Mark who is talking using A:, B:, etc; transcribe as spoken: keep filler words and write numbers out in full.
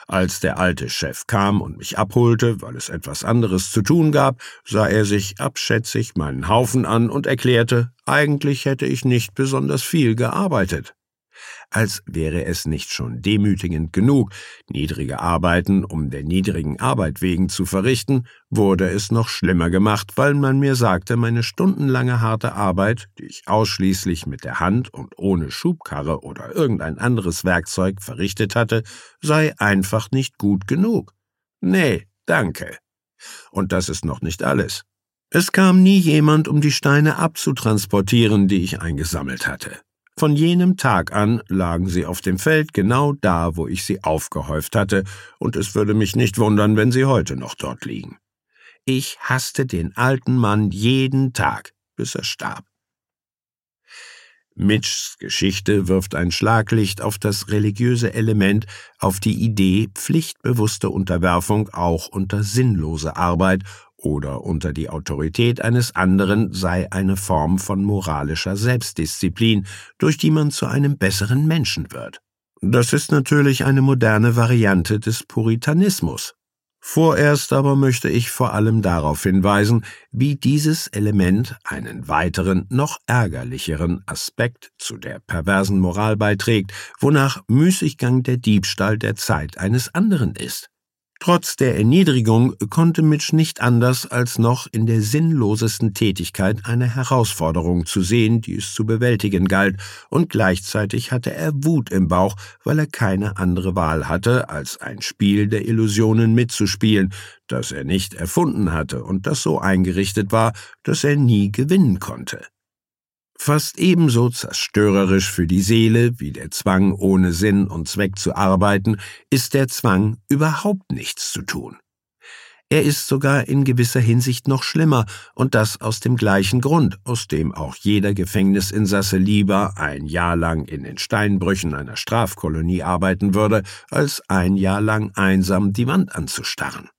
A: Als der alte Chef kam und mich abholte, weil es etwas anderes zu tun gab, sah er sich abschätzig meinen Haufen an und erklärte, eigentlich hätte ich nicht besonders viel gearbeitet. Als wäre es nicht schon demütigend genug, niedrige Arbeiten um der niedrigen Arbeit wegen zu verrichten, wurde es noch schlimmer gemacht, weil man mir sagte, meine stundenlange harte Arbeit, die ich ausschließlich mit der Hand und ohne Schubkarre oder irgendein anderes Werkzeug verrichtet hatte, sei einfach nicht gut genug. Nee, danke. Und das ist noch nicht alles. Es kam nie jemand, um die Steine abzutransportieren, die ich eingesammelt hatte. Von jenem Tag an lagen sie auf dem Feld genau da, wo ich sie aufgehäuft hatte, und es würde mich nicht wundern, wenn sie heute noch dort liegen. Ich hasste den alten Mann jeden Tag, bis er starb. Mitchs Geschichte wirft ein Schlaglicht auf das religiöse Element, auf die Idee, pflichtbewusste Unterwerfung auch unter sinnlose Arbeit oder unter die Autorität eines anderen sei eine Form von moralischer Selbstdisziplin, durch die man zu einem besseren Menschen wird. Das ist natürlich eine moderne Variante des Puritanismus. Vorerst aber möchte ich vor allem darauf hinweisen, wie dieses Element einen weiteren, noch ärgerlicheren Aspekt zu der perversen Moral beiträgt, wonach Müßiggang der Diebstahl der Zeit eines anderen ist. Trotz der Erniedrigung konnte Mitch nicht anders, als noch in der sinnlosesten Tätigkeit eine Herausforderung zu sehen, die es zu bewältigen galt, und gleichzeitig hatte er Wut im Bauch, weil er keine andere Wahl hatte, als ein Spiel der Illusionen mitzuspielen, das er nicht erfunden hatte und das so eingerichtet war, dass er nie gewinnen konnte. Fast ebenso zerstörerisch für die Seele wie der Zwang, ohne Sinn und Zweck zu arbeiten, ist der Zwang, überhaupt nichts zu tun. Er ist sogar in gewisser Hinsicht noch schlimmer, und das aus dem gleichen Grund, aus dem auch jeder Gefängnisinsasse lieber ein Jahr lang in den Steinbrüchen einer Strafkolonie arbeiten würde, als ein Jahr lang einsam die Wand anzustarren.